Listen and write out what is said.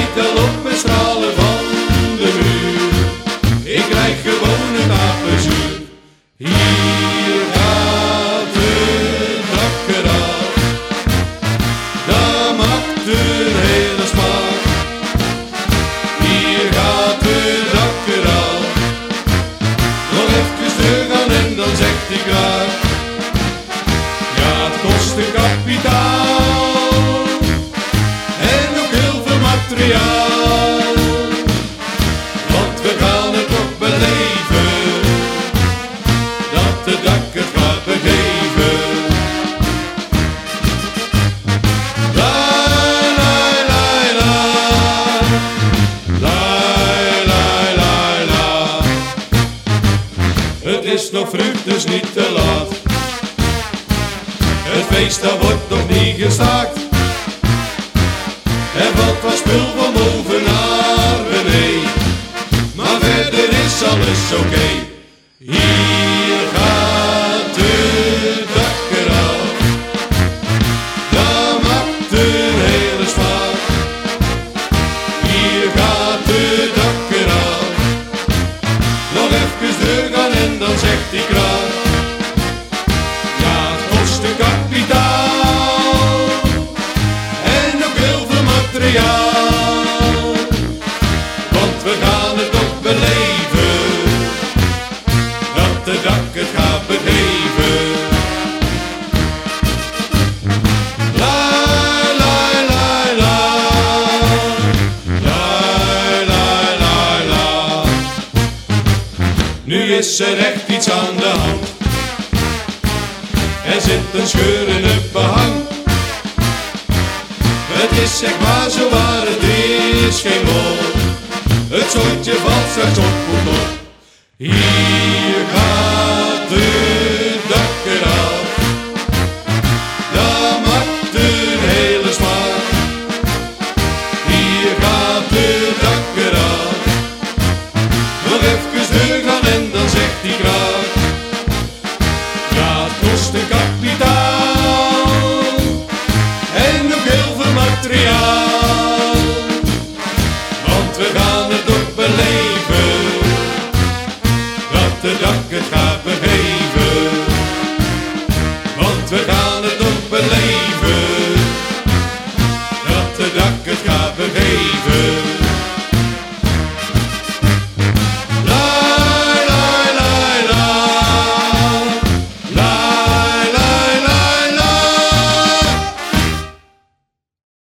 Kijk al op met stralen van de muur. Ik krijg gewoon een apenzuur. Hier gaat het dak eraf. Dat maakt een hele smaak. Hier gaat het dak eraf. Nog even teruggaan en dan zegt hij graag. Ja, het kost een kapitaal. En ook heel veel materiaal. Want we gaan het toch beleven. Dat het dak het gaat begeven. La la la la. La la la la. Het is nog vroeg, dus niet te laat. Het feest dat wordt nog niet gestaakt. Er valt wat spul van boven naar beneden. Maar verder is alles oké. Hier gaat het dak eraf. Dat maakt een hele smaak. Hier gaat het dak eraf. Nog even teruggaan en dan zegt hij graag. Ja, het kost een kapitaal. En ook heel veel materiaal. Want we gaan het toch beleven. Dat de dak het gaat begeven. La la la la. La la la la. Nu is er echt iets aan de hand. Er zit een scheur in het behang. Het is zeg maar zo waar, het is geen lol. Het zootje valt straks op goed op. Hier gaat het dak eraf. Dat maakt een hele smaak. Hier gaat het dak eraf. Nog even teruggaan en dan zegt hij graag. Ja, het kost een kapitaal. En ook heel veel materiaal. Want we gaan het toch beleven. Dat de dak het gaat begeven. Want we gaan het toch beleven. Dat de dak het gaat begeven.